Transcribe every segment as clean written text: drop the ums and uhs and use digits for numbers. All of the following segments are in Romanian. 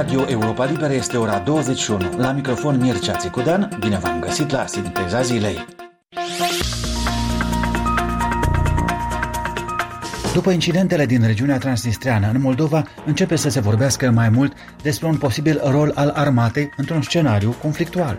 Radio Europa Liberă este ora 21. La microfon Mircea Țicudean, bine v-am găsit la Sinteza Zilei. După incidentele din regiunea transnistreană, în Moldova începe să se vorbească mai mult despre un posibil rol al armatei într-un scenariu conflictual.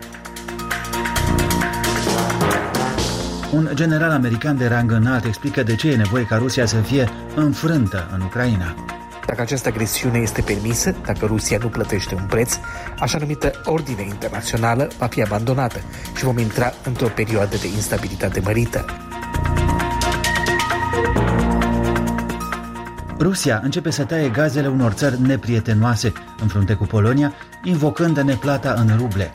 Un general american de rang înalt explică de ce e nevoie ca Rusia să fie înfrântă în Ucraina. Dacă această agresiune este permisă, dacă Rusia nu plătește un preț, așa numită ordine internațională va fi abandonată și vom intra într-o perioadă de instabilitate mărită. Rusia începe să taie gazele unor țări neprietenoase în frunte cu Polonia, invocând neplata în ruble.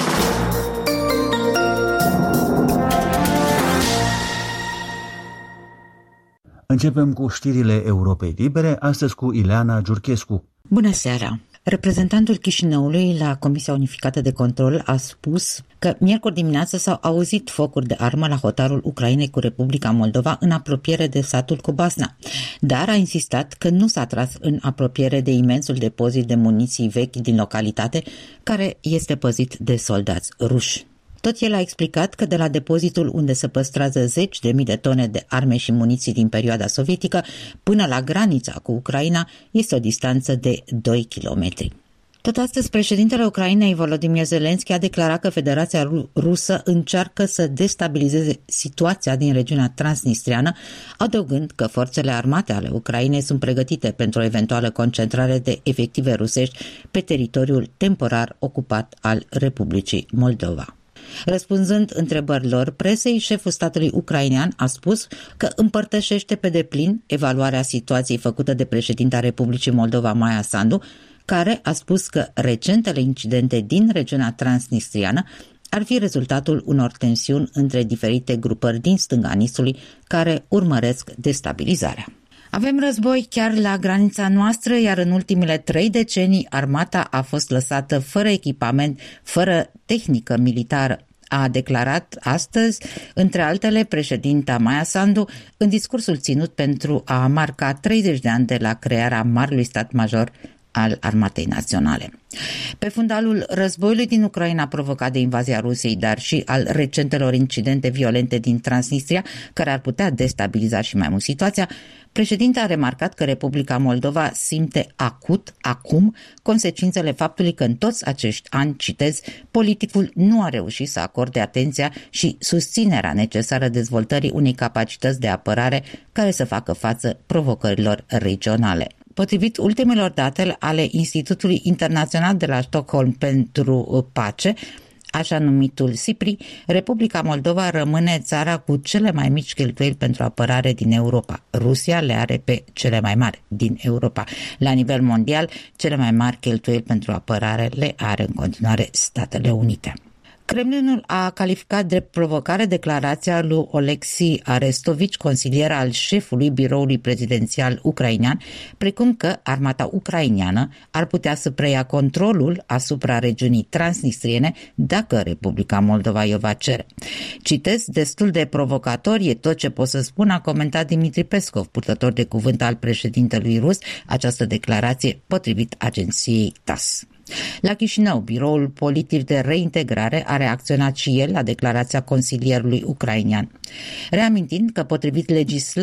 Începem cu știrile Europei Libere, astăzi cu Ileana Giurchescu. Bună seara! Reprezentantul Chișinăului la Comisia Unificată de Control a spus că miercuri dimineață s-au auzit focuri de armă la hotarul Ucrainei cu Republica Moldova în apropiere de satul Cobasna, dar a insistat că nu s-a tras în apropiere de imensul depozit de muniții vechi din localitate, care este păzit de soldați ruși. Tot el a explicat că de la depozitul unde se păstrează 10.000 de tone de arme și muniții din perioada sovietică până la granița cu Ucraina este o distanță de 2 kilometri. Tot astăzi, președintele Ucrainei, Volodymyr Zelensky, a declarat că Federația Rusă încearcă să destabilizeze situația din regiunea transnistreană, adăugând că forțele armate ale Ucrainei sunt pregătite pentru o eventuală concentrare de efective rusești pe teritoriul temporar ocupat al Republicii Moldova. Răspunzând întrebărilor presei, șeful statului ucrainean a spus că împărtășește pe deplin evaluarea situației făcută de președinta Republicii Moldova, Maia Sandu, care a spus că recentele incidente din regiunea transnistriană ar fi rezultatul unor tensiuni între diferite grupări din stânga Nistului care urmăresc destabilizarea. Avem război chiar la granița noastră, iar în ultimele 3 decenii armata a fost lăsată fără echipament, fără tehnică militară, a declarat astăzi, între altele, președinta Maia Sandu în discursul ținut pentru a marca 30 de ani de la crearea Marelui Stat Major al Armatei Naționale. Pe fundalul războiului din Ucraina provocat de invazia Rusiei, dar și al recentelor incidente violente din Transnistria, care ar putea destabiliza și mai mult situația, președinta a remarcat că Republica Moldova simte acum, consecințele faptului că în toți acești ani, citez, politicul nu a reușit să acorde atenția și susținerea necesară dezvoltării unei capacități de apărare care să facă față provocărilor regionale. Potrivit ultimelor date ale Institutului Internațional de la Stockholm pentru Pace, așa numitul SIPRI, Republica Moldova rămâne țara cu cele mai mici cheltuieli pentru apărare din Europa. Rusia le are pe cele mai mari din Europa. La nivel mondial, cele mai mari cheltuieli pentru apărare le are în continuare Statele Unite. Kremlinul a calificat drept provocare declarația lui Oleksii Arestovici, consilier al șefului biroului prezidențial ucrainean, precum că armata ucraineană ar putea să preia controlul asupra regiunii transnistriene dacă Republica Moldova i-o va cere. Citez, destul de provocator e tot ce pot să spun, a comentat Dmitri Peskov, purtător de cuvânt al președintelui rus, această declarație potrivit agenției TASS. La Chișinău, biroul politic de reintegrare a reacționat și el la declarația consilierului ucrainean, reamintind că potrivit legislației